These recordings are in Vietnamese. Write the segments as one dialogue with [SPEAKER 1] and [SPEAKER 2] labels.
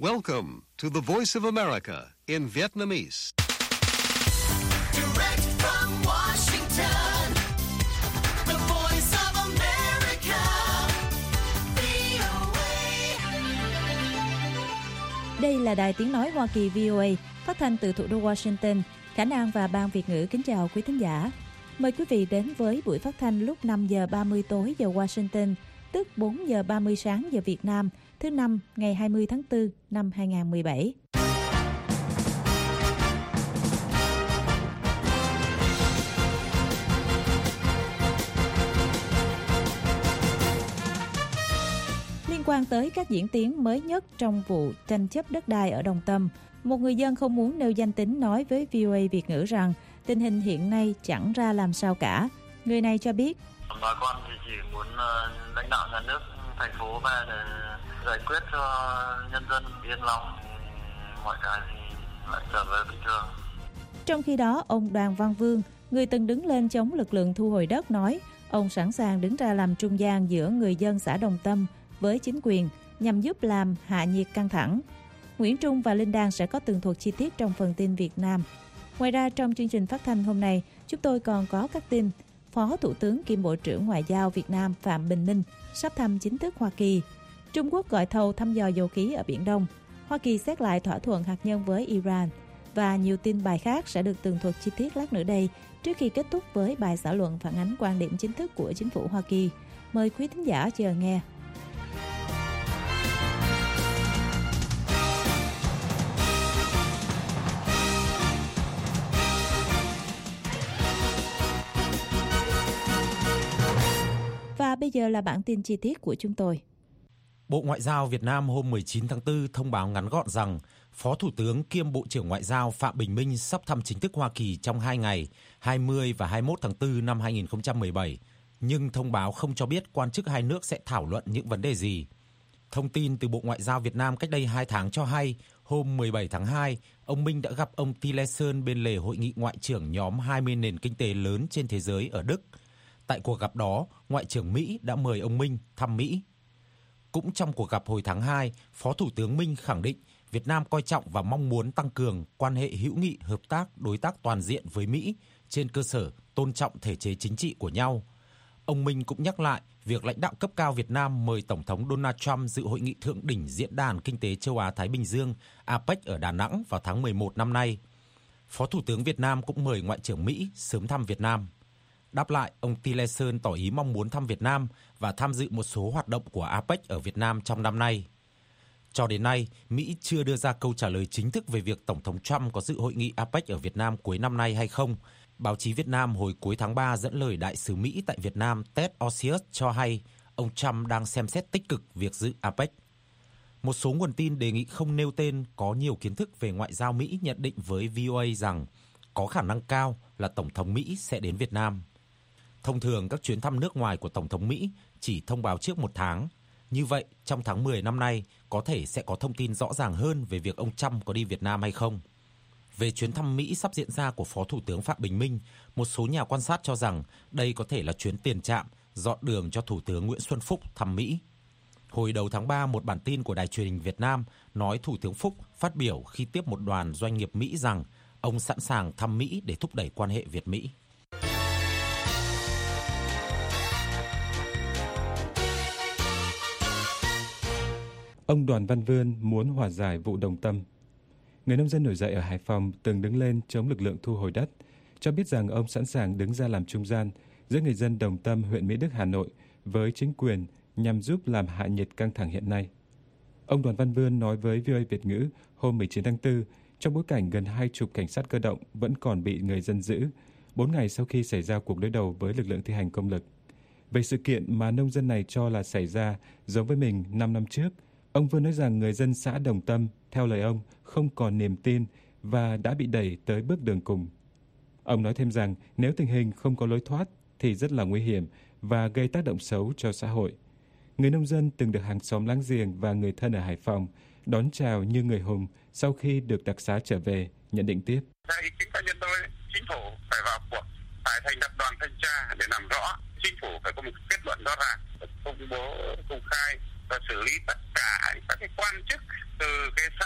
[SPEAKER 1] Welcome to the Voice of America in Vietnamese.
[SPEAKER 2] Direct from Washington, the Voice of America, VOA.
[SPEAKER 3] Đây là Đài Tiếng Nói Hoa Kỳ VOA, phát thanh từ thủ đô Washington. Khả Năng và Ban Việt ngữ kính chào quý thính giả. Mời quý vị đến với buổi phát thanh lúc 5 giờ 30 tối giờ Washington, tức 4 giờ 30 sáng giờ Việt Nam, thứ Năm ngày 20 tháng 4 năm 2017. Liên quan tới các diễn tiến mới nhất trong vụ tranh chấp đất đai ở Đồng Tâm, một người dân không muốn nêu danh tính nói với VOA Việt ngữ rằng tình hình hiện nay chẳng ra làm sao cả. Người này cho biết:
[SPEAKER 4] Bà con thì chỉ muốn lãnh đạo nhà nước, thành phố về để giải quyết cho nhân dân yên lòng, mọi cái thì lại trở về bình thường.
[SPEAKER 3] Trong khi đó, ông Đoàn Văn Vương, người từng đứng lên chống lực lượng thu hồi đất, nói ông sẵn sàng đứng ra làm trung gian giữa người dân xã Đồng Tâm với chính quyền nhằm giúp làm hạ nhiệt căng thẳng. Nguyễn Trung và Linh Đan sẽ có tường thuật chi tiết trong phần tin Việt Nam. Ngoài ra, trong chương trình phát thanh hôm nay, chúng tôi còn có các tin Phó Thủ tướng kiêm Bộ trưởng Ngoại giao Việt Nam Phạm Bình Minh sắp thăm chính thức Hoa Kỳ. Trung Quốc gọi thầu thăm dò dầu khí ở Biển Đông. Hoa Kỳ xét lại thỏa thuận hạt nhân với Iran. Và nhiều tin bài khác sẽ được tường thuật chi tiết lát nữa đây, trước khi kết thúc với bài xã luận phản ánh quan điểm chính thức của chính phủ Hoa Kỳ. Mời quý thính giả chờ nghe. Và bây giờ là bản tin chi tiết của chúng tôi.
[SPEAKER 5] Bộ Ngoại giao Việt Nam hôm 19 tháng 4 thông báo ngắn gọn rằng Phó Thủ tướng kiêm Bộ trưởng Ngoại giao Phạm Bình Minh sắp thăm chính thức Hoa Kỳ trong 2 ngày, 20 và 21 tháng 4 năm 2017, nhưng thông báo không cho biết quan chức hai nước sẽ thảo luận những vấn đề gì. Thông tin từ Bộ Ngoại giao Việt Nam cách đây 2 tháng cho hay, hôm 17 tháng 2, ông Minh đã gặp ông Tillerson bên lề hội nghị ngoại trưởng nhóm 20 nền kinh tế lớn trên thế giới ở Đức. Tại cuộc gặp đó, Ngoại trưởng Mỹ đã mời ông Minh thăm Mỹ. Cũng trong cuộc gặp hồi tháng 2, Phó Thủ tướng Minh khẳng định Việt Nam coi trọng và mong muốn tăng cường quan hệ hữu nghị, hợp tác, đối tác toàn diện với Mỹ trên cơ sở tôn trọng thể chế chính trị của nhau. Ông Minh cũng nhắc lại việc lãnh đạo cấp cao Việt Nam mời Tổng thống Donald Trump dự hội nghị thượng đỉnh Diễn đàn Kinh tế Châu Á-Thái Bình Dương APEC ở Đà Nẵng vào tháng 11 năm nay. Phó Thủ tướng Việt Nam cũng mời Ngoại trưởng Mỹ sớm thăm Việt Nam. Đáp lại, ông Tillerson tỏ ý mong muốn thăm Việt Nam và tham dự một số hoạt động của APEC ở Việt Nam trong năm nay. Cho đến nay, Mỹ chưa đưa ra câu trả lời chính thức về việc Tổng thống Trump có dự hội nghị APEC ở Việt Nam cuối năm nay hay không. Báo chí Việt Nam hồi cuối tháng 3 dẫn lời Đại sứ Mỹ tại Việt Nam Ted Osius cho hay ông Trump đang xem xét tích cực việc dự APEC. Một số nguồn tin đề nghị không nêu tên có nhiều kiến thức về ngoại giao Mỹ nhận định với VOA rằng có khả năng cao là Tổng thống Mỹ sẽ đến Việt Nam. Thông thường các chuyến thăm nước ngoài của Tổng thống Mỹ chỉ thông báo trước 1 tháng. Như vậy, trong tháng 10 năm nay, có thể sẽ có thông tin rõ ràng hơn về việc ông Trump có đi Việt Nam hay không. Về chuyến thăm Mỹ sắp diễn ra của Phó Thủ tướng Phạm Bình Minh, một số nhà quan sát cho rằng đây có thể là chuyến tiền trạm, dọn đường cho Thủ tướng Nguyễn Xuân Phúc thăm Mỹ. Hồi đầu tháng 3, một bản tin của Đài truyền hình Việt Nam nói Thủ tướng Phúc phát biểu khi tiếp một đoàn doanh nghiệp Mỹ rằng ông sẵn sàng thăm Mỹ để thúc đẩy quan hệ Việt-Mỹ.
[SPEAKER 6] Ông Đoàn Văn Vươn muốn hòa giải vụ Đồng Tâm. Người nông dân nổi dậy ở Hải Phòng từng đứng lên chống lực lượng thu hồi đất, cho biết rằng ông sẵn sàng đứng ra làm trung gian giữa người dân Đồng Tâm, huyện Mỹ Đức, Hà Nội với chính quyền nhằm giúp làm hạ nhiệt căng thẳng hiện nay. Ông Đoàn Văn Vươn nói với VOA Việt ngữ hôm 19 tháng 4 trong bối cảnh gần 20 cảnh sát cơ động vẫn còn bị người dân giữ 4 ngày sau khi xảy ra cuộc đối đầu với lực lượng thi hành công lực. Về sự kiện mà nông dân này cho là xảy ra giống với mình 5 năm trước, ông Vươn nói rằng người dân xã Đồng Tâm, theo lời ông, không còn niềm tin và đã bị đẩy tới bước đường cùng. Ông nói thêm rằng nếu tình hình không có lối thoát thì rất là nguy hiểm và gây tác động xấu cho xã hội. Người nông dân từng được hàng xóm láng giềng và người thân ở Hải Phòng đón chào như người hùng sau khi được đặc xá trở về, nhận định tiếp.
[SPEAKER 7] Theo ý kiến cá nhân tôi, chính phủ phải vào cuộc, phải thành lập đoàn thanh tra để làm rõ. Chính phủ phải có một kết luận rõ ràng, công bố công khai và xử lý tất cả các cái quan chức từ cái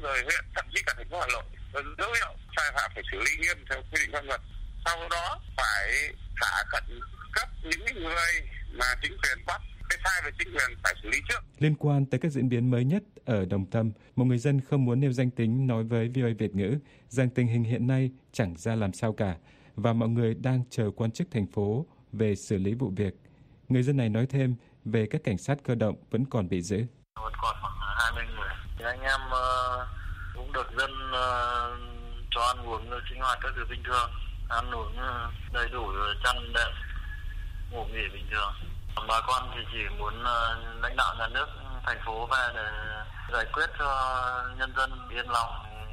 [SPEAKER 7] rồi huyện, thậm chí cả thành phố Hà Nội có dấu hiệu sai phạm phải xử lý nghiêm theo quy định pháp luật. Sau đó phải thả khẩn cấp những người mà chính quyền bắt cái sai về chính quyền phải xử lý trước.
[SPEAKER 6] Liên quan tới các diễn biến mới nhất ở Đồng Tâm, một người dân không muốn nêu danh tính nói với VOA Việt ngữ rằng tình hình hiện nay chẳng ra làm sao cả và mọi người đang chờ quan chức thành phố về xử lý vụ việc. Người dân này nói thêm về các cảnh sát cơ động vẫn còn bị giữ.
[SPEAKER 4] Vẫn còn khoảng 20 người. Thì anh em cũng được dân cho ăn uống sinh hoạt các thứ bình thường, ăn uống đầy đủ rồi chăn đệm, ngủ nghỉ bình thường. Bà con thì chỉ muốn lãnh đạo nhà nước thành phố về để giải quyết cho nhân dân yên lòng,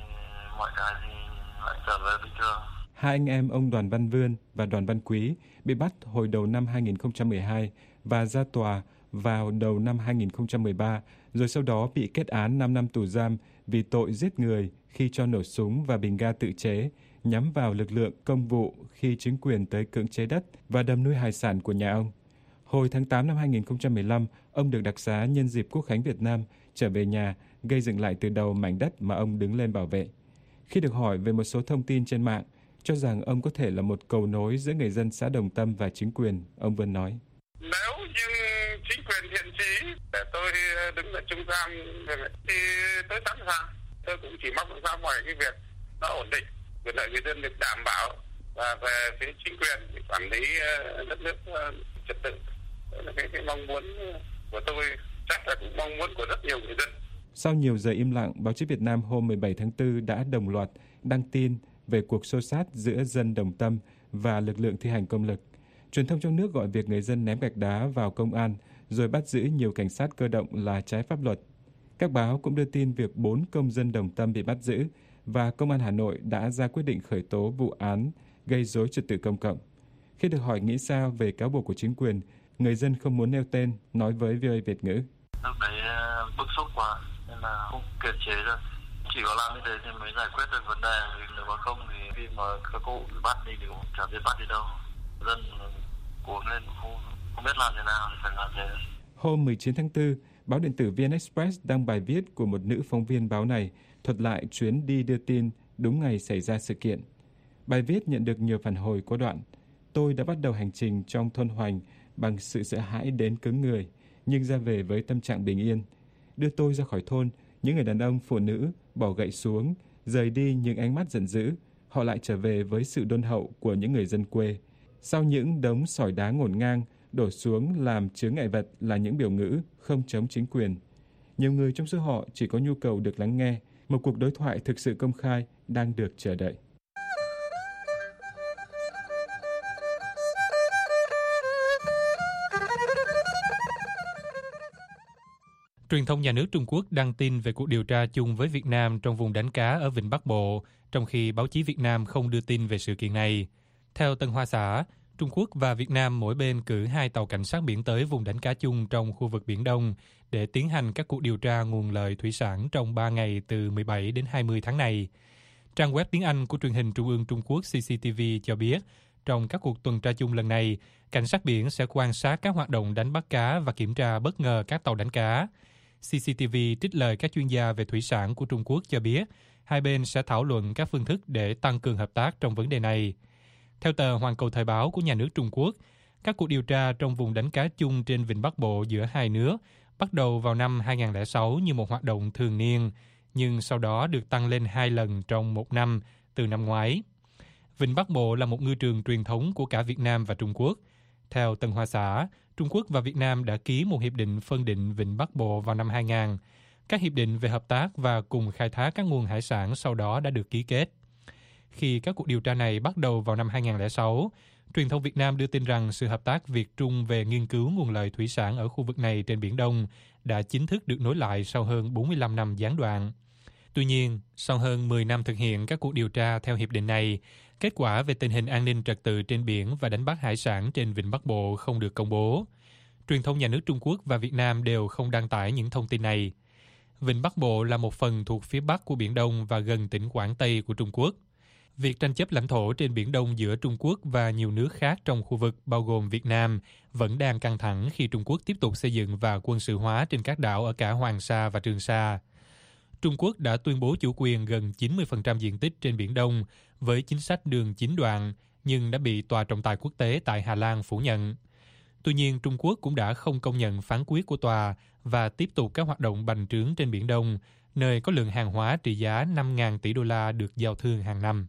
[SPEAKER 4] mọi cái thì lại trở về bình thường.
[SPEAKER 6] Hai anh em ông Đoàn Văn Vươn và Đoàn Văn Quý bị bắt hồi đầu năm 2012 và ra tòa vào đầu năm 2013, rồi sau đó bị kết án 5 năm tù giam vì tội giết người khi cho nổ súng và bình ga tự chế nhắm vào lực lượng công vụ khi chính quyền tới cưỡng chế đất và đầm nuôi hải sản của nhà ông. Hồi tháng 8 năm 2015, ông được đặc xá nhân dịp Quốc khánh Việt Nam trở về nhà, gây dựng lại từ đầu mảnh đất mà ông đứng lên bảo vệ. Khi được hỏi về một số thông tin trên mạng, cho rằng ông có thể là một cầu nối giữa người dân xã Đồng Tâm và chính quyền, ông Vân nói:
[SPEAKER 7] Nếu như chính quyền thiện chí để tôi đứng ở trung gian thì tôi sẵn sàng. Tôi cũng chỉ mong ra ngoài cái việc nó ổn định, quyền lợi người dân được đảm bảo, và về phía chính quyền thì quản lý đất nước trật tự. Đó là cái mong muốn của tôi, chắc là cũng mong muốn của rất nhiều người dân.
[SPEAKER 6] Sau nhiều giờ im lặng, báo chí Việt Nam hôm 17 tháng 4 đã đồng loạt đăng tin về cuộc xô xát giữa dân Đồng Tâm và lực lượng thi hành công lực. Truyền thông trong nước gọi việc người dân ném gạch đá vào công an rồi bắt giữ nhiều cảnh sát cơ động là trái pháp luật. Các báo cũng đưa tin việc 4 công dân Đồng Tâm bị bắt giữ và Công an Hà Nội đã ra quyết định khởi tố vụ án gây rối trật tự công cộng. Khi được hỏi nghĩ sao về cáo buộc của chính quyền, người dân không muốn nêu tên nói với VOA Việt ngữ:
[SPEAKER 4] Lúc đấy bức xúc quá nên là không kiềm chế được. Chỉ có làm như thế thì mới giải quyết được vấn đề. Nếu mà không thì khi mà các cụ bị bắt đi thì cũng chẳng biết bắt đi đâu. Dân cuống lên không biết làm thế nào thì phải làm thế.
[SPEAKER 6] Hôm 19 tháng 4, báo điện tử VN Express đăng bài viết của một nữ phóng viên báo này thuật lại chuyến đi đưa tin đúng ngày xảy ra sự kiện. Bài viết nhận được nhiều phản hồi có đoạn: Tôi đã bắt đầu hành trình trong thôn Hoành bằng sự sợ hãi đến cứng người, nhưng ra về với tâm trạng bình yên. Đưa tôi ra khỏi thôn, những người đàn ông, phụ nữ bỏ gậy xuống, rời đi những ánh mắt giận dữ. Họ lại trở về với sự đôn hậu của những người dân quê. Sau những đống sỏi đá ngổn ngang đổ xuống làm chướng ngại vật là những biểu ngữ không chống chính quyền. Nhiều người trong số họ chỉ có nhu cầu được lắng nghe. Một cuộc đối thoại thực sự công khai đang được chờ đợi.
[SPEAKER 8] Truyền thông nhà nước Trung Quốc đăng tin về cuộc điều tra chung với Việt Nam trong vùng đánh cá ở Vịnh Bắc Bộ, trong khi báo chí Việt Nam không đưa tin về sự kiện này. Theo Tân Hoa Xã, Trung Quốc và Việt Nam mỗi bên cử 2 tàu cảnh sát biển tới vùng đánh cá chung trong khu vực Biển Đông để tiến hành các cuộc điều tra nguồn lợi thủy sản trong 3 ngày từ 17 đến 20 tháng này. Trang web tiếng Anh của truyền hình Trung ương Trung Quốc CCTV cho biết, trong các cuộc tuần tra chung lần này, cảnh sát biển sẽ quan sát các hoạt động đánh bắt cá và kiểm tra bất ngờ các tàu đánh cá. CCTV trích lời các chuyên gia về thủy sản của Trung Quốc cho biết, hai bên sẽ thảo luận các phương thức để tăng cường hợp tác trong vấn đề này. Theo tờ Hoàn Cầu Thời báo của nhà nước Trung Quốc, các cuộc điều tra trong vùng đánh cá chung trên Vịnh Bắc Bộ giữa hai nước bắt đầu vào năm 2006 như một hoạt động thường niên, nhưng sau đó được tăng lên 2 lần trong một năm từ năm ngoái. Vịnh Bắc Bộ là một ngư trường truyền thống của cả Việt Nam và Trung Quốc. Theo Tân Hoa Xã, Trung Quốc và Việt Nam đã ký một hiệp định phân định Vịnh Bắc Bộ vào năm 2000. Các hiệp định về hợp tác và cùng khai thác các nguồn hải sản sau đó đã được ký kết. Khi các cuộc điều tra này bắt đầu vào năm 2006, truyền thông Việt Nam đưa tin rằng sự hợp tác Việt-Trung về nghiên cứu nguồn lợi thủy sản ở khu vực này trên Biển Đông đã chính thức được nối lại sau hơn 45 năm gián đoạn. Tuy nhiên, sau hơn 10 năm thực hiện các cuộc điều tra theo hiệp định này, kết quả về tình hình an ninh trật tự trên biển và đánh bắt hải sản trên Vịnh Bắc Bộ không được công bố. Truyền thông nhà nước Trung Quốc và Việt Nam đều không đăng tải những thông tin này. Vịnh Bắc Bộ là một phần thuộc phía bắc của Biển Đông và gần tỉnh Quảng Tây của Trung Quốc. Việc tranh chấp lãnh thổ trên Biển Đông giữa Trung Quốc và nhiều nước khác trong khu vực bao gồm Việt Nam vẫn đang căng thẳng khi Trung Quốc tiếp tục xây dựng và quân sự hóa trên các đảo ở cả Hoàng Sa và Trường Sa. Trung Quốc đã tuyên bố chủ quyền gần 90% diện tích trên Biển Đông với chính sách đường 9 đoạn, nhưng đã bị Tòa trọng tài quốc tế tại Hà Lan phủ nhận. Tuy nhiên, Trung Quốc cũng đã không công nhận phán quyết của tòa và tiếp tục các hoạt động bành trướng trên Biển Đông, nơi có lượng hàng hóa trị giá 5.000 tỷ đô la được giao thương hàng năm.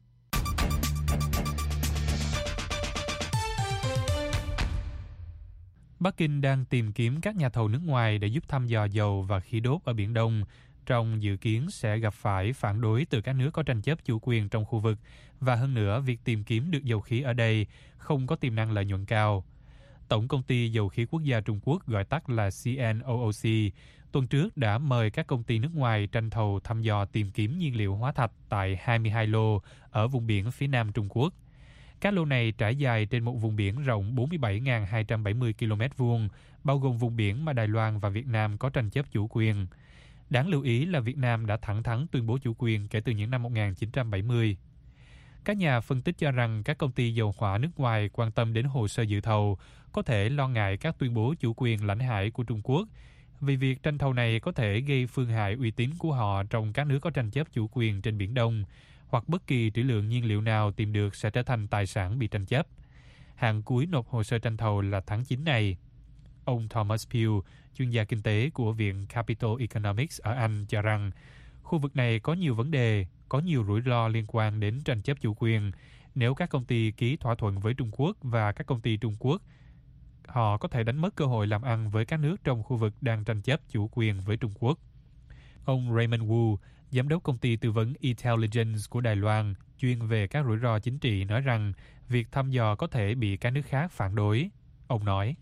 [SPEAKER 8] Bắc Kinh đang tìm kiếm các nhà thầu nước ngoài để giúp thăm dò dầu và khí đốt ở Biển Đông, trong dự kiến sẽ gặp phải phản đối từ các nước có tranh chấp chủ quyền trong khu vực, và hơn nữa, việc tìm kiếm được dầu khí ở đây không có tiềm năng lợi nhuận cao. Tổng công ty Dầu khí Quốc gia Trung Quốc, gọi tắt là CNOOC, tuần trước đã mời các công ty nước ngoài tranh thầu thăm dò tìm kiếm nhiên liệu hóa thạch tại 22 lô ở vùng biển phía nam Trung Quốc. Các lô này trải dài trên một vùng biển rộng 47.270 km2, bao gồm vùng biển mà Đài Loan và Việt Nam có tranh chấp chủ quyền. Đáng lưu ý là Việt Nam đã thẳng thắn tuyên bố chủ quyền kể từ những năm 1970. Các nhà phân tích cho rằng các công ty dầu hỏa nước ngoài quan tâm đến hồ sơ dự thầu có thể lo ngại các tuyên bố chủ quyền lãnh hải của Trung Quốc, vì việc tranh thầu này có thể gây phương hại uy tín của họ trong các nước có tranh chấp chủ quyền trên Biển Đông, hoặc bất kỳ trữ lượng nhiên liệu nào tìm được sẽ trở thành tài sản bị tranh chấp. Hạn cuối nộp hồ sơ tranh thầu là tháng 9 này. Ông Thomas Pugh, chuyên gia kinh tế của Viện Capital Economics ở Anh, cho rằng khu vực này có nhiều vấn đề, có nhiều rủi ro liên quan đến tranh chấp chủ quyền. Nếu các công ty ký thỏa thuận với Trung Quốc và các công ty Trung Quốc, họ có thể đánh mất cơ hội làm ăn với các nước trong khu vực đang tranh chấp chủ quyền với Trung Quốc. Ông Raymond Wu, giám đốc công ty tư vấn Intelligence của Đài Loan, chuyên về các rủi ro chính trị, nói rằng việc thăm dò có thể bị các nước khác phản đối. Ông nói,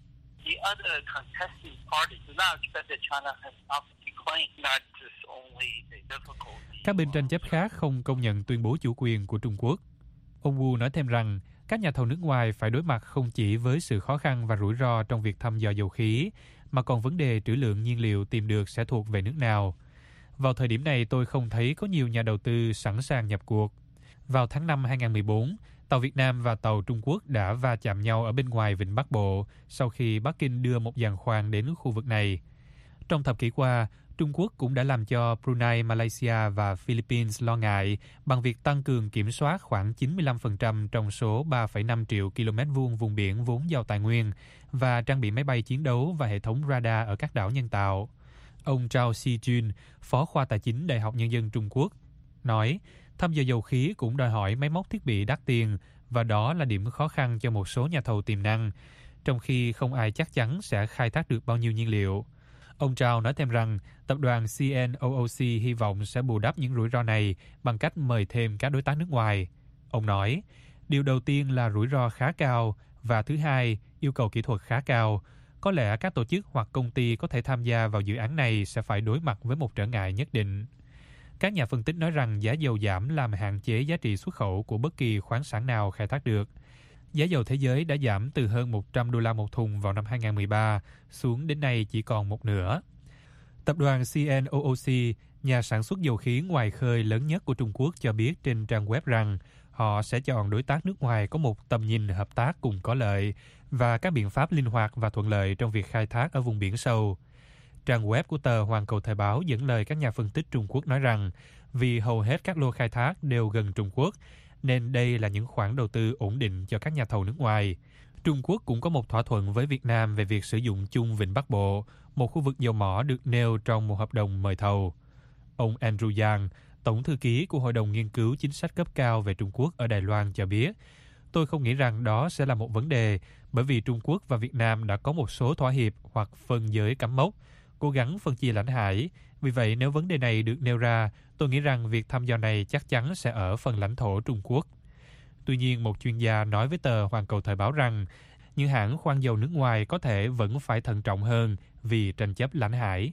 [SPEAKER 8] các bên tranh chấp khác không công nhận tuyên bố chủ quyền của Trung Quốc. Ông Wu nói thêm rằng các nhà thầu nước ngoài phải đối mặt không chỉ với sự khó khăn và rủi ro trong việc thăm dò dầu khí, mà còn vấn đề trữ lượng nhiên liệu tìm được sẽ thuộc về nước nào. Vào thời điểm này, tôi không thấy có nhiều nhà đầu tư sẵn sàng nhập cuộc. Vào tháng 5 2014, tàu Việt Nam và tàu Trung Quốc đã va chạm nhau ở bên ngoài Vịnh Bắc Bộ sau khi Bắc Kinh đưa một giàn khoan đến khu vực này. Trong thập kỷ qua, Trung Quốc cũng đã làm cho Brunei, Malaysia và Philippines lo ngại bằng việc tăng cường kiểm soát khoảng 95% trong số 3,5 triệu km vuông vùng biển vốn giàu tài nguyên và trang bị máy bay chiến đấu và hệ thống radar ở các đảo nhân tạo. Ông Zhao Xijun, phó khoa tài chính Đại học Nhân dân Trung Quốc, nói thăm dò dầu khí cũng đòi hỏi máy móc thiết bị đắt tiền, và đó là điểm khó khăn cho một số nhà thầu tiềm năng, trong khi không ai chắc chắn sẽ khai thác được bao nhiêu nhiên liệu. Ông Zhao nói thêm rằng tập đoàn CNOOC hy vọng sẽ bù đắp những rủi ro này bằng cách mời thêm các đối tác nước ngoài. Ông nói, điều đầu tiên là rủi ro khá cao, và thứ hai, yêu cầu kỹ thuật khá cao. Có lẽ các tổ chức hoặc công ty có thể tham gia vào dự án này sẽ phải đối mặt với một trở ngại nhất định. Các nhà phân tích nói rằng giá dầu giảm làm hạn chế giá trị xuất khẩu của bất kỳ khoáng sản nào khai thác được. Giá dầu thế giới đã giảm từ hơn 100 đô la một thùng vào năm 2013 xuống đến nay chỉ còn một nửa. Tập đoàn CNOOC, nhà sản xuất dầu khí ngoài khơi lớn nhất của Trung Quốc, cho biết trên trang web rằng họ sẽ chọn đối tác nước ngoài có một tầm nhìn hợp tác cùng có lợi và các biện pháp linh hoạt và thuận lợi trong việc khai thác ở vùng biển sâu. Trang web của tờ Hoàn Cầu Thời báo dẫn lời các nhà phân tích Trung Quốc nói rằng vì hầu hết các lô khai thác đều gần Trung Quốc, nên đây là những khoản đầu tư ổn định cho các nhà thầu nước ngoài. Trung Quốc cũng có một thỏa thuận với Việt Nam về việc sử dụng chung Vịnh Bắc Bộ, một khu vực dầu mỏ được nêu trong một hợp đồng mời thầu. Ông Andrew Yang, Tổng thư ký của Hội đồng Nghiên cứu Chính sách cấp cao về Trung Quốc ở Đài Loan cho biết, tôi không nghĩ rằng đó sẽ là một vấn đề, bởi vì Trung Quốc và Việt Nam đã có một số thỏa hiệp hoặc phân giới cắm mốc, cố gắng phân chia lãnh hải. Vì vậy, nếu vấn đề này được nêu ra, tôi nghĩ rằng việc thăm dò này chắc chắn sẽ ở phần lãnh thổ Trung Quốc. Tuy nhiên, một chuyên gia nói với tờ Hoàn Cầu Thời báo rằng những hãng khoan dầu nước ngoài có thể vẫn phải thận trọng hơn vì tranh chấp lãnh hải.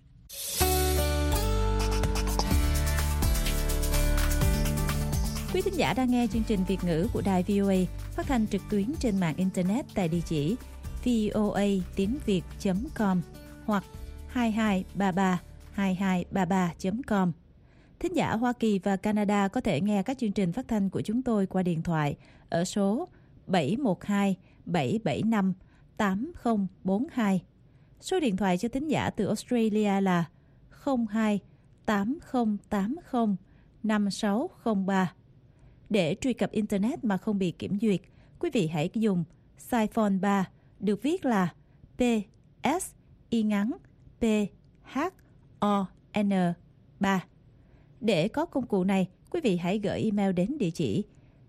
[SPEAKER 3] Quý thính giả đang nghe chương trình Việt ngữ của Đài VOA phát thanh trực tuyến trên mạng Internet tại địa chỉ voa.tiếng.việt.com hoặc 2233 Thính giả Hoa Kỳ và Canada có thể nghe các chương trình phát thanh của chúng tôi qua điện thoại ở số 712 775 8042. Số điện thoại cho thính giả từ Australia là 02 8080 5603. Để truy cập Internet mà không bị kiểm duyệt, quý vị hãy dùng Siphon 3, được viết là PSY_PHON 3. Để có công cụ này, quý vị hãy gửi email đến địa chỉ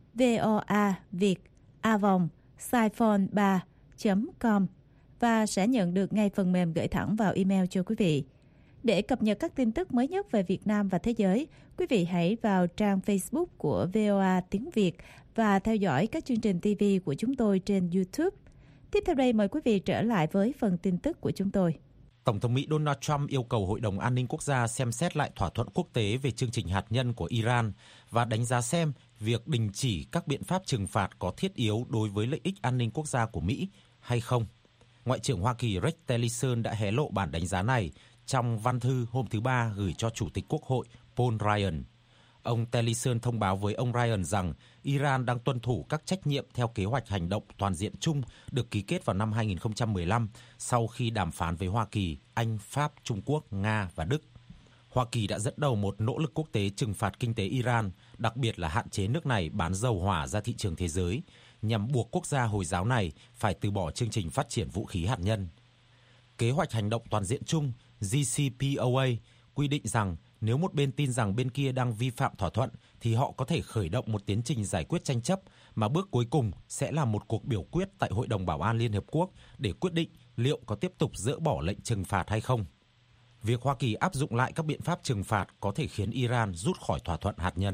[SPEAKER 3] voaviet@siphon3.com và sẽ nhận được ngay phần mềm gửi thẳng vào email cho quý vị. Để cập nhật các tin tức mới nhất về Việt Nam và thế giới, quý vị hãy vào trang Facebook của VOA Tiếng Việt và theo dõi các chương trình TV của chúng tôi trên YouTube. Tiếp theo đây, mời quý vị trở lại với phần tin tức của chúng tôi.
[SPEAKER 5] Tổng thống Mỹ Donald Trump yêu cầu Hội đồng An ninh Quốc gia xem xét lại thỏa thuận quốc tế về chương trình hạt nhân của Iran và đánh giá xem việc đình chỉ các biện pháp trừng phạt có thiết yếu đối với lợi ích an ninh quốc gia của Mỹ hay không. Ngoại trưởng Hoa Kỳ Rex Tillerson đã hé lộ bản đánh giá này trong văn thư hôm thứ Ba gửi cho Chủ tịch Quốc hội Paul Ryan. Ông Tillerson thông báo với ông Ryan rằng Iran đang tuân thủ các trách nhiệm theo kế hoạch hành động toàn diện chung được ký kết vào năm 2015 sau khi đàm phán với Hoa Kỳ, Anh, Pháp, Trung Quốc, Nga và Đức. Hoa Kỳ đã dẫn đầu một nỗ lực quốc tế trừng phạt kinh tế Iran, đặc biệt là hạn chế nước này bán dầu hỏa ra thị trường thế giới, nhằm buộc quốc gia Hồi giáo này phải từ bỏ chương trình phát triển vũ khí hạt nhân. Kế hoạch hành động toàn diện chung JCPOA quy định rằng nếu một bên tin rằng bên kia đang vi phạm thỏa thuận thì họ có thể khởi động một tiến trình giải quyết tranh chấp mà bước cuối cùng sẽ là một cuộc biểu quyết tại Hội đồng Bảo an Liên Hợp Quốc để quyết định liệu có tiếp tục dỡ bỏ lệnh trừng phạt hay không. Việc Hoa Kỳ áp dụng lại các biện pháp trừng phạt có thể khiến Iran rút khỏi thỏa thuận hạt nhân.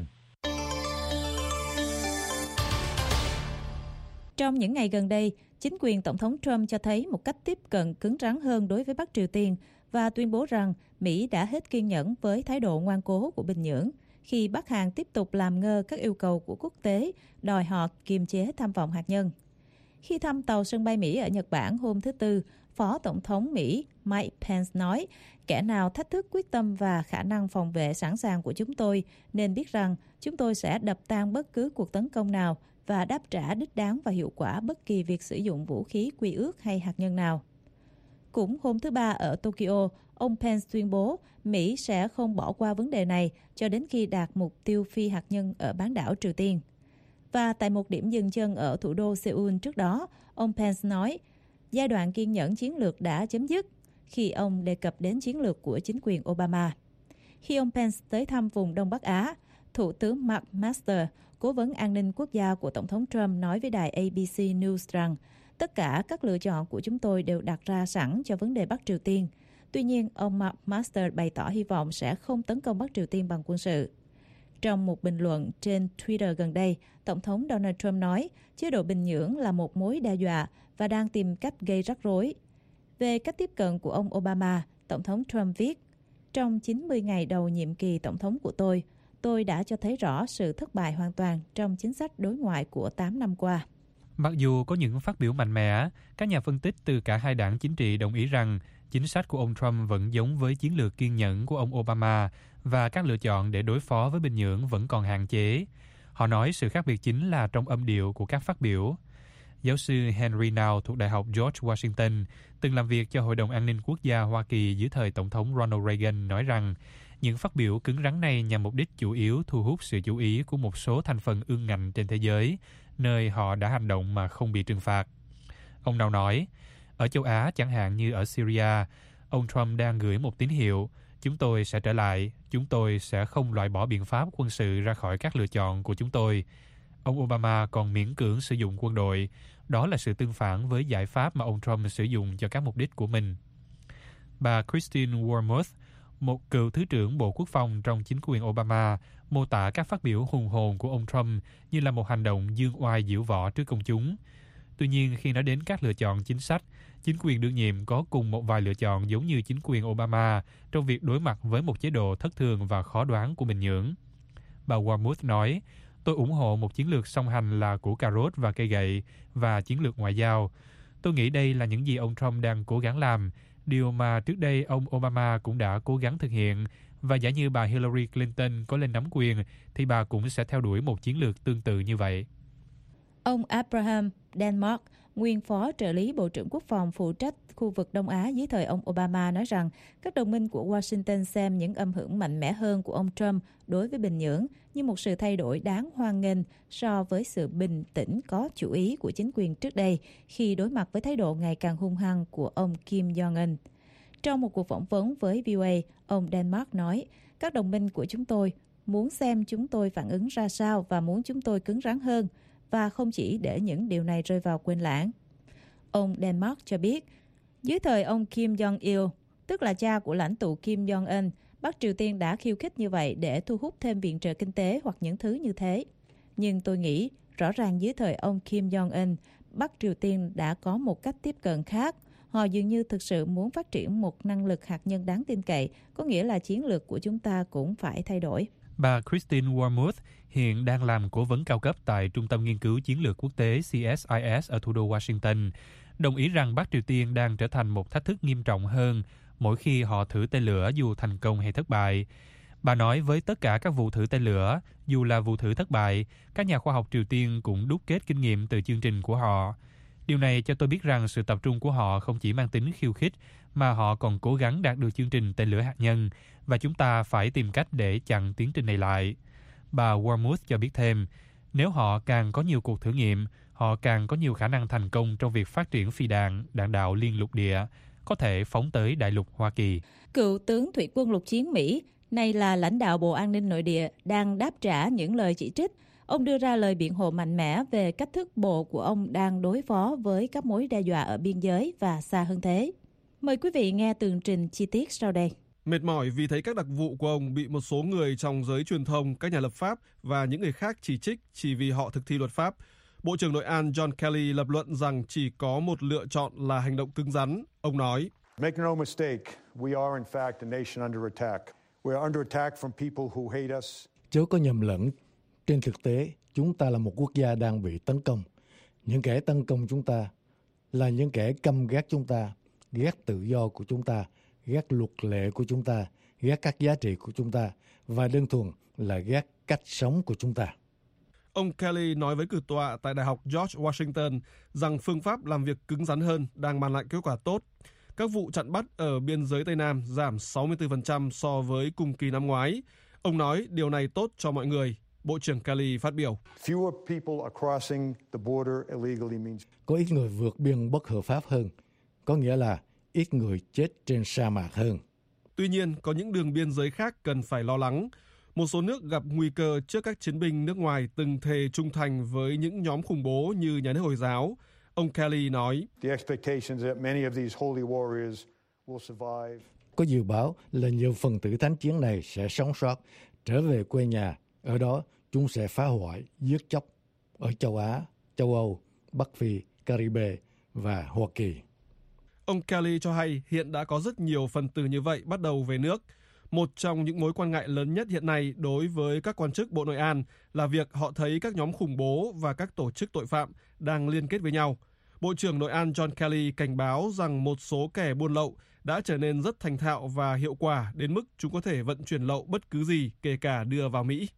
[SPEAKER 3] Trong những ngày gần đây, chính quyền Tổng thống Trump cho thấy một cách tiếp cận cứng rắn hơn đối với Bắc Triều Tiên và tuyên bố rằng Mỹ đã hết kiên nhẫn với thái độ ngoan cố của Bình Nhưỡng khi Bắc Hàn tiếp tục làm ngơ các yêu cầu của quốc tế đòi họ kiềm chế tham vọng hạt nhân. Khi thăm tàu sân bay Mỹ ở Nhật Bản hôm thứ Tư, Phó Tổng thống Mỹ Mike Pence nói, kẻ nào thách thức quyết tâm và khả năng phòng vệ sẵn sàng của chúng tôi nên biết rằng chúng tôi sẽ đập tan bất cứ cuộc tấn công nào và đáp trả đích đáng và hiệu quả bất kỳ việc sử dụng vũ khí quy ước hay hạt nhân nào. Cũng hôm thứ Ba ở Tokyo, ông Pence tuyên bố Mỹ sẽ không bỏ qua vấn đề này cho đến khi đạt mục tiêu phi hạt nhân ở bán đảo Triều Tiên. Và tại một điểm dừng chân ở thủ đô Seoul trước đó, ông Pence nói giai đoạn kiên nhẫn chiến lược đã chấm dứt khi ông đề cập đến chiến lược của chính quyền Obama. Khi ông Pence tới thăm vùng Đông Bắc Á, Thủ tướng Mark Master, cố vấn an ninh quốc gia của Tổng thống Trump nói với đài ABC News rằng tất cả các lựa chọn của chúng tôi đều đặt ra sẵn cho vấn đề Bắc Triều Tiên. Tuy nhiên, ông Mark Master bày tỏ hy vọng sẽ không tấn công Bắc Triều Tiên bằng quân sự. Trong một bình luận trên Twitter gần đây, Tổng thống Donald Trump nói chế độ Bình Nhưỡng là một mối đe dọa và đang tìm cách gây rắc rối. Về cách tiếp cận của ông Obama, Tổng thống Trump viết, trong 90 ngày đầu nhiệm kỳ tổng thống của tôi đã cho thấy rõ sự thất bại hoàn toàn trong chính sách đối ngoại của 8 năm qua.
[SPEAKER 8] Mặc dù có những phát biểu mạnh mẽ, các nhà phân tích từ cả hai đảng chính trị đồng ý rằng chính sách của ông Trump vẫn giống với chiến lược kiên nhẫn của ông Obama và các lựa chọn để đối phó với Bình Nhưỡng vẫn còn hạn chế. Họ nói sự khác biệt chính là trong âm điệu của các phát biểu. Giáo sư Henry Now thuộc Đại học George Washington, từng làm việc cho Hội đồng An ninh Quốc gia Hoa Kỳ dưới thời Tổng thống Ronald Reagan, nói rằng những phát biểu cứng rắn này nhằm mục đích chủ yếu thu hút sự chú ý của một số thành phần ương ngạnh trên thế giới, nơi họ đã hành động mà không bị trừng phạt. Ông Now nói, ở châu Á chẳng hạn như ở Syria, ông Trump đang gửi một tín hiệu, chúng tôi sẽ trở lại, chúng tôi sẽ không loại bỏ biện pháp quân sự ra khỏi các lựa chọn của chúng tôi. Ông Obama còn miễn cưỡng sử dụng quân đội, đó là sự tương phản với giải pháp mà ông Trump sử dụng cho các mục đích của mình. Bà Christine Wormuth, một cựu Thứ trưởng Bộ Quốc phòng trong chính quyền Obama, mô tả các phát biểu hùng hồn của ông Trump như là một hành động dương oai diễu võ trước công chúng. Tuy nhiên, khi nói đến các lựa chọn chính sách, chính quyền đương nhiệm có cùng một vài lựa chọn giống như chính quyền Obama trong việc đối mặt với một chế độ thất thường và khó đoán của Bình Nhưỡng. Bà Wormuth nói, tôi ủng hộ một chiến lược song hành là củ cà rốt và cây gậy và chiến lược ngoại giao. Tôi nghĩ đây là những gì ông Trump đang cố gắng làm, điều mà trước đây ông Obama cũng đã cố gắng thực hiện, và giả như bà Hillary Clinton có lên nắm quyền thì bà cũng sẽ theo đuổi một chiến lược tương tự như vậy.
[SPEAKER 3] Ông Abraham Denmark, nguyên phó trợ lý Bộ trưởng Quốc phòng phụ trách khu vực Đông Á dưới thời ông Obama, nói rằng các đồng minh của Washington xem những âm hưởng mạnh mẽ hơn của ông Trump đối với Bình Nhưỡng như một sự thay đổi đáng hoan nghênh so với sự bình tĩnh có chủ ý của chính quyền trước đây khi đối mặt với thái độ ngày càng hung hăng của ông Kim Jong-un. Trong một cuộc phỏng vấn với VOA, ông Denmark nói, các đồng minh của chúng tôi muốn xem chúng tôi phản ứng ra sao và muốn chúng tôi cứng rắn hơn, và không chỉ để những điều này rơi vào quên lãng. Ông Denmark cho biết, dưới thời ông Kim Jong-il, tức là cha của lãnh tụ Kim Jong-un, Bắc Triều Tiên đã khiêu khích như vậy để thu hút thêm viện trợ kinh tế hoặc những thứ như thế. Nhưng tôi nghĩ, rõ ràng dưới thời ông Kim Jong-un, Bắc Triều Tiên đã có một cách tiếp cận khác. Họ dường như thực sự muốn phát triển một năng lực hạt nhân đáng tin cậy, có nghĩa là chiến lược của chúng ta cũng phải thay đổi.
[SPEAKER 8] Bà Christine Wormuth hiện đang làm cố vấn cao cấp tại Trung tâm Nghiên cứu Chiến lược Quốc tế CSIS ở thủ đô Washington, đồng ý rằng Bắc Triều Tiên đang trở thành một thách thức nghiêm trọng hơn mỗi khi họ thử tên lửa dù thành công hay thất bại. Bà nói với tất cả các vụ thử tên lửa, dù là vụ thử thất bại, các nhà khoa học Triều Tiên cũng đúc kết kinh nghiệm từ chương trình của họ. Điều này cho tôi biết rằng sự tập trung của họ không chỉ mang tính khiêu khích, mà họ còn cố gắng đạt được chương trình tên lửa hạt nhân, và chúng ta phải tìm cách để chặn tiến trình này lại. Bà Wormuth cho biết thêm, nếu họ càng có nhiều cuộc thử nghiệm, họ càng có nhiều khả năng thành công trong việc phát triển phi đạn, đạn đạo liên lục địa, có thể phóng tới đại lục Hoa Kỳ.
[SPEAKER 3] Cựu tướng thủy quân lục chiến Mỹ, nay là lãnh đạo Bộ An ninh Nội địa, đang đáp trả những lời chỉ trích. Ông đưa ra lời biện hộ mạnh mẽ về cách thức bộ của ông đang đối phó với các mối đe dọa ở biên giới và xa hơn thế. Mời quý vị nghe tường trình chi tiết sau đây.
[SPEAKER 9] Mệt mỏi vì thấy các đặc vụ của ông bị một số người trong giới truyền thông, các nhà lập pháp và những người khác chỉ trích chỉ vì họ thực thi luật pháp, Bộ trưởng Nội an John Kelly lập luận rằng chỉ có một lựa chọn là hành động cứng rắn. Ông nói,
[SPEAKER 10] Make no mistake, we are in fact a nation under attack. We are under attack from people who hate us.
[SPEAKER 11] Chớ có nhầm lẫn, trên thực tế, chúng ta là một quốc gia đang bị tấn công. Những kẻ tấn công chúng ta là những kẻ căm ghét chúng ta, ghét tự do của chúng ta, ghét luật lệ của chúng ta, ghét các giá trị của chúng ta và đơn thuần là ghét cách sống của chúng ta.
[SPEAKER 9] Ông Kelly nói với cử tọa tại Đại học George Washington rằng phương pháp làm việc cứng rắn hơn đang mang lại kết quả tốt. Các vụ chặn bắt ở biên giới Tây Nam giảm 64% so với cùng kỳ năm ngoái. Ông nói điều này tốt cho mọi người. Bộ trưởng Kelly phát biểu.
[SPEAKER 11] Có ít người vượt biên bất hợp pháp hơn, có nghĩa là ít người chết trên sa mạc hơn.
[SPEAKER 9] Tuy nhiên, có những đường biên giới khác cần phải lo lắng. Một số nước gặp nguy cơ trước các chiến binh nước ngoài từng thề trung thành với những nhóm khủng bố như nhà nước Hồi giáo. Ông Kelly nói,
[SPEAKER 11] có dự báo là nhiều phần tử thánh chiến này sẽ sống sót, trở về quê nhà. Ở đó, chúng sẽ phá hoại, giết chóc ở châu Á, châu Âu, Bắc Phi, Caribe và Hoa Kỳ.
[SPEAKER 9] Ông Kelly cho hay hiện đã có rất nhiều phần tử như vậy bắt đầu về nước. Một trong những mối quan ngại lớn nhất hiện nay đối với các quan chức Bộ Nội an là việc họ thấy các nhóm khủng bố và các tổ chức tội phạm đang liên kết với nhau. Bộ trưởng Nội an John Kelly cảnh báo rằng một số kẻ buôn lậu đã trở nên rất thành thạo và hiệu quả đến mức chúng có thể vận chuyển lậu bất cứ gì, kể cả đưa vào Mỹ.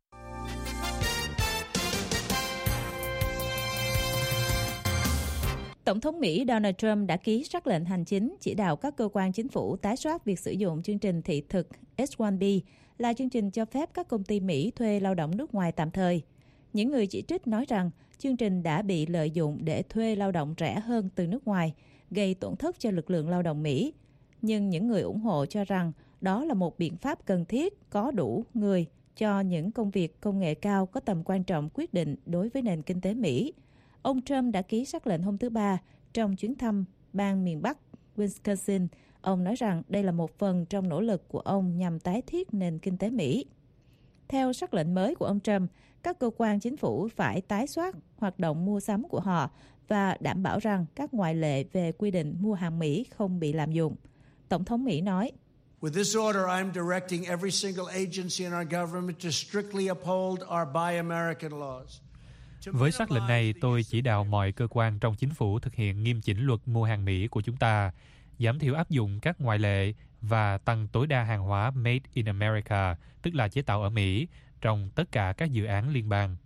[SPEAKER 3] Tổng thống Mỹ Donald Trump đã ký sắc lệnh hành chính chỉ đạo các cơ quan chính phủ tái soát việc sử dụng chương trình thị thực H-1B là chương trình cho phép các công ty Mỹ thuê lao động nước ngoài tạm thời. Những người chỉ trích nói rằng chương trình đã bị lợi dụng để thuê lao động rẻ hơn từ nước ngoài, gây tổn thất cho lực lượng lao động Mỹ. Nhưng những người ủng hộ cho rằng đó là một biện pháp cần thiết, có đủ người cho những công việc công nghệ cao có tầm quan trọng quyết định đối với nền kinh tế Mỹ. Ông Trump đã ký sắc lệnh hôm thứ Ba trong chuyến thăm bang miền Bắc Wisconsin. Ông nói rằng đây là một phần trong nỗ lực của ông nhằm tái thiết nền kinh tế Mỹ. Theo sắc lệnh mới của ông Trump, các cơ quan chính phủ phải tái soát hoạt động mua sắm của họ và đảm bảo rằng các ngoại lệ về quy định mua hàng Mỹ không bị lạm dụng. Tổng thống Mỹ nói,
[SPEAKER 12] With this order, I'm directing every single agency in our government to strictly uphold our Buy American laws.
[SPEAKER 8] Với sắc lệnh này, tôi chỉ đạo mọi cơ quan trong chính phủ thực hiện nghiêm chỉnh luật mua hàng Mỹ của chúng ta, giảm thiểu áp dụng các ngoại lệ và tăng tối đa hàng hóa Made in America, tức là chế tạo ở Mỹ, trong tất cả các dự án liên bang.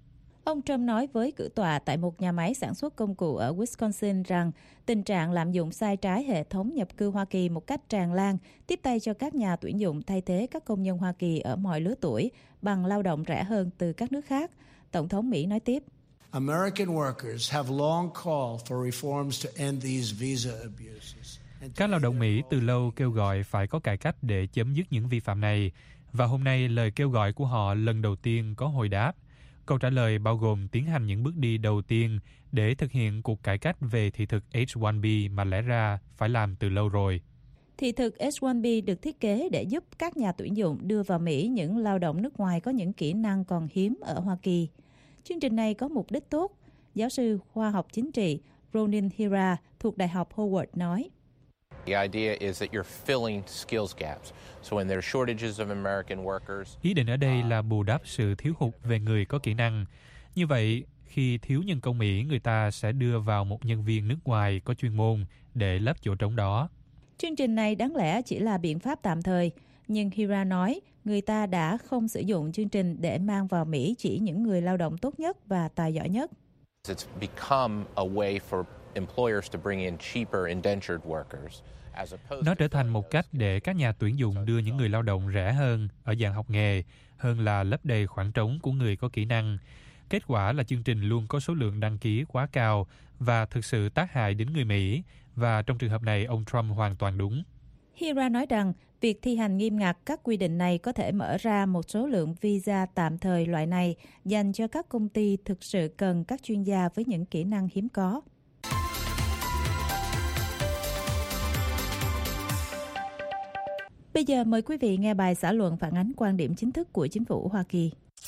[SPEAKER 3] Ông Trump nói với cử tọa tại một nhà máy sản xuất công cụ ở Wisconsin rằng tình trạng lạm dụng sai trái hệ thống nhập cư Hoa Kỳ một cách tràn lan tiếp tay cho các nhà tuyển dụng thay thế các công nhân Hoa Kỳ ở mọi lứa tuổi bằng lao động rẻ hơn từ các nước khác. Tổng thống Mỹ nói tiếp.
[SPEAKER 12] American workers have long called for reforms to end these visa abuses.
[SPEAKER 8] Các lao động Mỹ từ lâu kêu gọi phải có cải cách để chấm dứt những vi phạm này. Và hôm nay lời kêu gọi của họ lần đầu tiên có hồi đáp. Câu trả lời bao gồm tiến hành những bước đi đầu tiên để thực hiện cuộc cải cách về thị thực H-1B mà lẽ ra phải làm từ lâu rồi.
[SPEAKER 3] Thị thực H-1B được thiết kế để giúp các nhà tuyển dụng đưa vào Mỹ những lao động nước ngoài có những kỹ năng còn hiếm ở Hoa Kỳ. Chương trình này có mục đích tốt, giáo sư khoa học chính trị Ronin Hira thuộc Đại học Howard nói.
[SPEAKER 8] Ý định ở đây là bù đắp sự thiếu hụt về người có kỹ năng. Như vậy, khi thiếu nhân công Mỹ, người ta sẽ đưa vào một nhân viên nước ngoài có chuyên môn để lấp chỗ trống đó.
[SPEAKER 3] Chương trình này đáng lẽ chỉ là biện pháp tạm thời, nhưng Hira nói người ta đã không sử dụng chương trình để mang vào Mỹ chỉ những người lao động tốt nhất và tài giỏi nhất.
[SPEAKER 8] Nó trở thành một cách để các nhà tuyển dụng đưa những người lao động rẻ hơn ở dạng học nghề hơn là lấp đầy khoảng trống của người có kỹ năng. Kết quả là chương trình luôn có số lượng đăng ký quá cao và thực sự tác hại đến người Mỹ, và trong trường hợp này ông Trump hoàn toàn đúng.
[SPEAKER 3] Hira nói rằng việc thi hành nghiêm ngặt các quy định này có thể mở ra một số lượng visa tạm thời loại này dành cho các công ty thực sự cần các chuyên gia với những kỹ năng hiếm có. Bây giờ mời quý vị nghe bài xã luận phản ánh quan điểm chính thức của chính phủ Hoa Kỳ.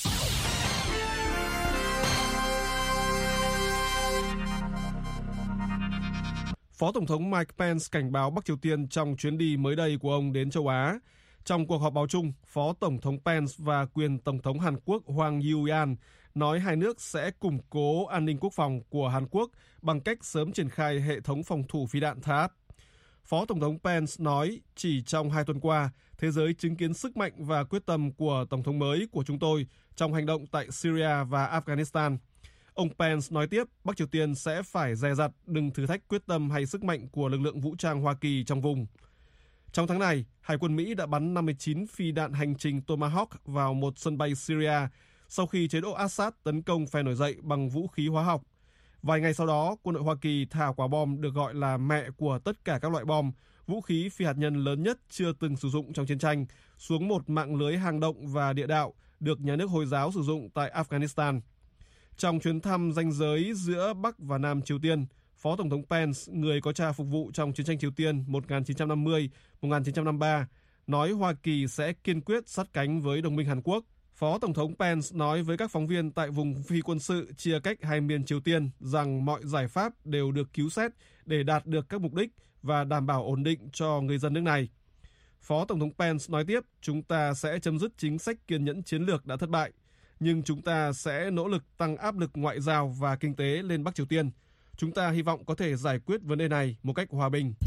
[SPEAKER 9] Phó Tổng thống Mike Pence cảnh báo Bắc Triều Tiên trong chuyến đi mới đây của ông đến châu Á. Trong cuộc họp báo chung, Phó Tổng thống Pence và quyền Tổng thống Hàn Quốc Hwang Kyu-yeon nói hai nước sẽ củng cố an ninh quốc phòng của Hàn Quốc bằng cách sớm triển khai hệ thống phòng thủ phi đạn THAAD. Phó Tổng thống Pence nói chỉ trong 2 tuần qua, thế giới chứng kiến sức mạnh và quyết tâm của Tổng thống mới của chúng tôi trong hành động tại Syria và Afghanistan. Ông Pence nói tiếp, Bắc Triều Tiên sẽ phải dè dặt đừng thử thách quyết tâm hay sức mạnh của lực lượng vũ trang Hoa Kỳ trong vùng. Trong tháng này, Hải quân Mỹ đã bắn 59 phi đạn hành trình Tomahawk vào một sân bay Syria sau khi chế độ Assad tấn công phe nổi dậy bằng vũ khí hóa học. Vài ngày sau đó, quân đội Hoa Kỳ thả quả bom được gọi là mẹ của tất cả các loại bom, vũ khí phi hạt nhân lớn nhất chưa từng sử dụng trong chiến tranh, xuống một mạng lưới hang động và địa đạo được nhà nước Hồi giáo sử dụng tại Afghanistan. Trong chuyến thăm ranh giới giữa Bắc và Nam Triều Tiên, Phó Tổng thống Pence, người có cha phục vụ trong chiến tranh Triều Tiên 1950-1953, nói Hoa Kỳ sẽ kiên quyết sát cánh với đồng minh Hàn Quốc. Phó Tổng thống Pence nói với các phóng viên tại vùng phi quân sự chia cách hai miền Triều Tiên rằng mọi giải pháp đều được cứu xét để đạt được các mục đích và đảm bảo ổn định cho người dân nước này. Phó Tổng thống Pence nói tiếp, chúng ta sẽ chấm dứt chính sách kiên nhẫn chiến lược đã thất bại, nhưng chúng ta sẽ nỗ lực tăng áp lực ngoại giao và kinh tế lên Bắc Triều Tiên. Chúng ta hy vọng có thể giải quyết vấn đề này một cách hòa bình.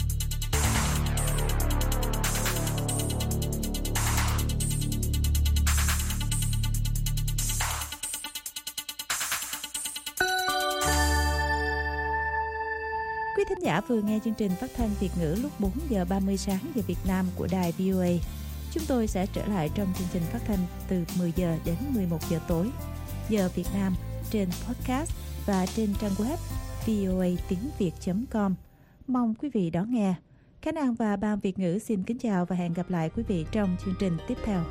[SPEAKER 3] Quý thính giả vừa nghe chương trình phát thanh Việt ngữ lúc 4 giờ 30 sáng giờ Việt Nam của đài VOA. Chúng tôi sẽ trở lại trong chương trình phát thanh từ 10 giờ đến 11 giờ tối giờ Việt Nam trên podcast và trên trang web voatínviet.com. Mong quý vị đón nghe. Khánh An và Ban Việt ngữ xin kính chào và hẹn gặp lại quý vị trong chương trình tiếp theo.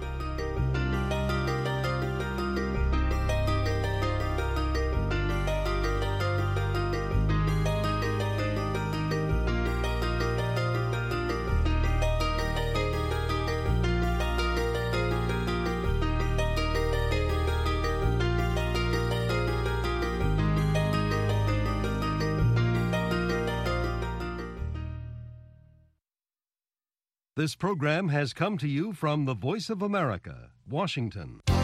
[SPEAKER 1] This program has come to you from the Voice of America, Washington.